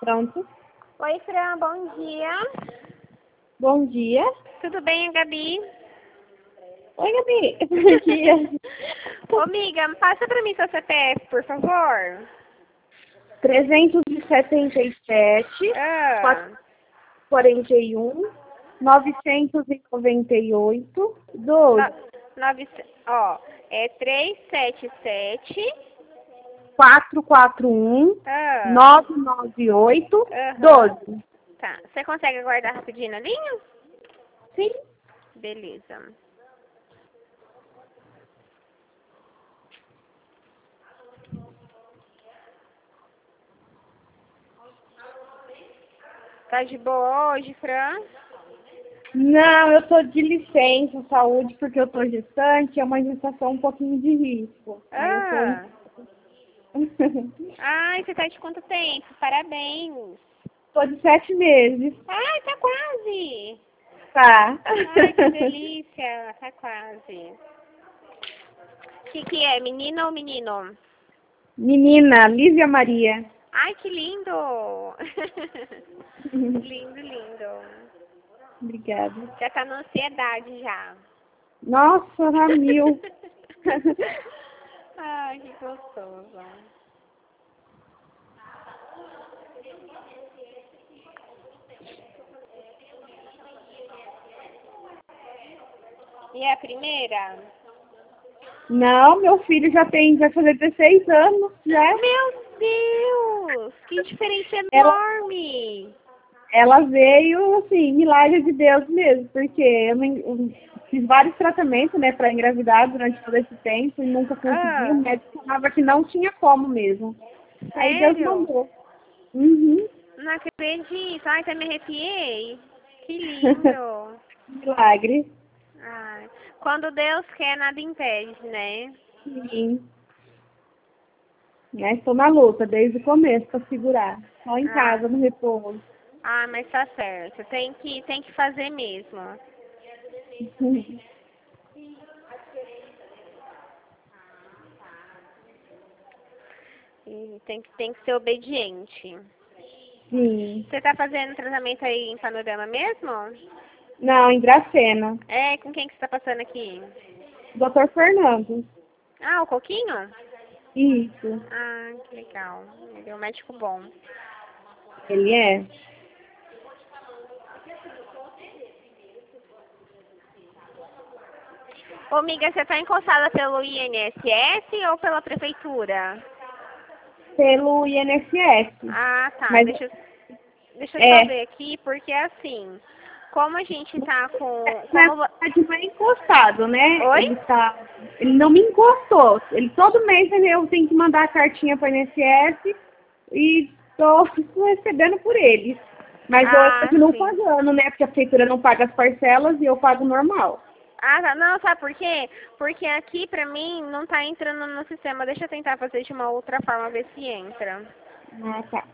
Pronto. Oi, Fran, bom dia. Bom dia. Tudo bem, Gabi? Oi, Gabi. Bom dia. Ô, amiga, passa pra mim seu CPF, por favor. 377, Ah, 41, 998, 12, no, é 377. 441, Ah, 998, aham. 12. Tá. Você consegue aguardar rapidinho na linha? Sim. Beleza. Tá de boa hoje, Fran? Não, eu tô de licença saúde porque eu tô gestante, é uma gestação um pouquinho de risco. Aí eu tô Ah. Ai, você tá de quanto tempo? Parabéns. tô de 7 meses. Ai, tá quase. Tá. Ai, que delícia. Tá quase. O que é? Menina ou menino? Menina, Lívia Maria. Ai, que lindo. Lindo, lindo. Obrigada. Já tá na ansiedade já. Nossa, Ramil. Ai, que gostoso. E a primeira? Não, meu filho já vai fazer 16 anos, já. Meu Deus! Que diferença Ela, enorme! ela veio, assim, milagre de Deus mesmo, porque eu fiz vários tratamentos, né, para engravidar durante todo esse tempo e nunca consegui. O Ah, médico falava que não tinha como mesmo. Aí Deus sério? mandou. Uhum. Não acredito. Ai, até me arrepiei. Que lindo. Milagre. Ai, quando Deus quer, nada impede, né? Sim. Né, estou na luta desde o começo para segurar. Só em Ah, casa, no repouso. mas tá certo. Tem que fazer mesmo. E tem que ser obediente. Sim. Você tá fazendo tratamento aí em Panorama mesmo? Não, em Dracena. É, com quem que você tá passando aqui? Doutor Fernando. Ah, o Coquinho? Isso. Ah, que legal. Ele é um médico bom. Ele é. Ô, amiga, você tá encostada pelo INSS ou pela prefeitura? Pelo INSS. Ah, tá. Mas Deixa eu só é. ver aqui, porque assim, como a gente tá com... Na Como... verdade, não é encostado, né? Oi? Ele não me encostou. Ele todo mês eu tenho que mandar a cartinha para o INSS e estou recebendo por ele. Mas eu Ah, continuo sim. pagando, né? Porque a prefeitura não paga as parcelas e eu pago normal. Ah, tá. Não, sabe por quê? Porque aqui pra mim não tá entrando no sistema. Deixa eu tentar fazer de uma outra forma, ver se entra. Ah, tá.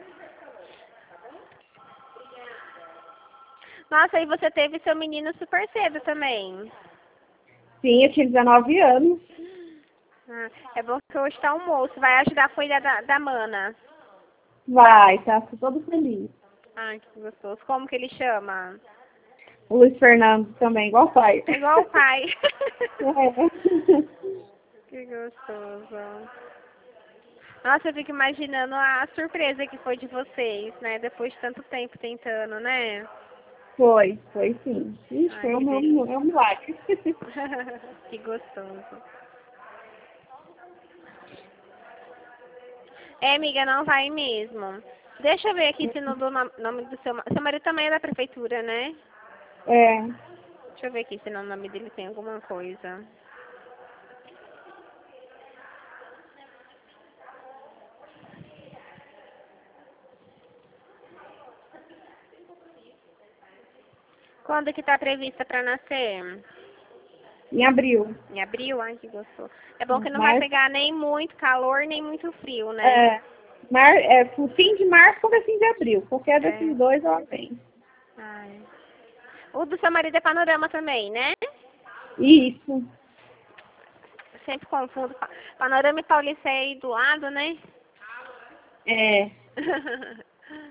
Nossa, e você teve seu menino super cedo também. Sim, eu tinha 19 anos. Ah, é bom que hoje tá almoço. Vai ajudar a cuidar da mana. Vai, tá? Tô todo feliz. Ai, que gostoso. Como que ele chama? O Luiz Fernando também, igual o pai. É igual o pai. É. Que gostoso. Nossa, eu fico imaginando a surpresa que foi de vocês, né? Depois de tanto tempo tentando, né? Foi sim. Ixi, Ai, foi que é um delícia. milagre. Que gostoso. É, amiga, não vai mesmo. Deixa eu ver aqui se no do nome do seu marido também é da prefeitura, né? É. Deixa eu ver aqui se no nome dele tem alguma coisa. Quando que tá prevista pra nascer? Em abril. Em abril? Ai, que gostoso. É bom que não vai Março. pegar nem muito calor, nem muito frio, né? É. O fim de março ou fim de abril. Qualquer É. desses dois ela vem. Ai. O do seu marido é panorama também, né? Isso. Sempre confundo. Panorama e Paulista é aí do lado, né? É.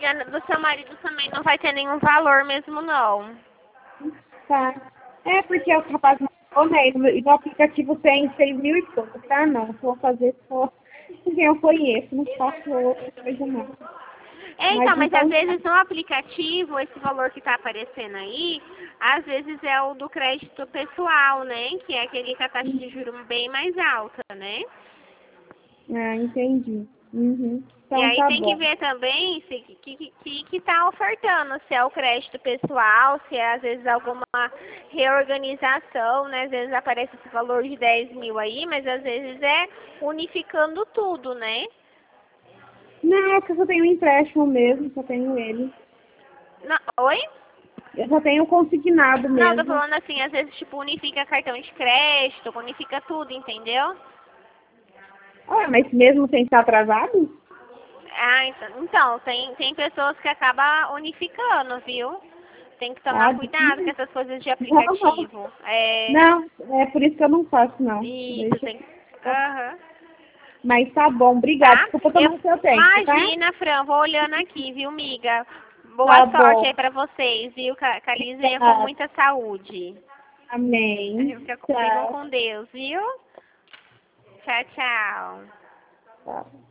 amiga, do seu marido também não vai ter nenhum valor mesmo, não. Tá. É porque o rapaz me falou, né? E no aplicativo tem 6 mil e pouco. Tá, não. Vou fazer só quem eu conheço. Não faço outra coisa, não. Então, mas às Então, vezes no aplicativo, esse valor que tá aparecendo aí, às vezes é o do crédito pessoal, né? Que é aquele com a taxa de juros bem mais alta, né? entendi. Uhum. E Então aí tá tem que bom. ver também se que tá ofertando, se é o crédito pessoal, se é às vezes alguma reorganização, né? Às vezes aparece esse valor de 10 mil aí, mas às vezes é unificando tudo, né? Não, é que eu só tenho um empréstimo mesmo, só tenho ele. Oi? Eu só tenho consignado Não, tô mesmo. falando assim, às vezes tipo unifica cartão de crédito, unifica tudo, entendeu? Ah, mas mesmo sem estar atrasado? Ah, então tem pessoas que acabam unificando, viu? Tem que tomar Ah, cuidado com essas coisas de não. aplicativo. É, Não, é por isso que eu não faço, não. isso, Deixa. tem que. Aham. Mas tá bom, obrigada. Tá? Desculpa tomar seu tempo, tá? Imagina, Fran, vou olhando aqui, viu, miga? Boa Tá sorte bom. aí pra vocês, viu? Calizeia com Obrigada. muita saúde. Amém. Ficam Tchau. com Deus, viu? Tchau, tchau. Tchau.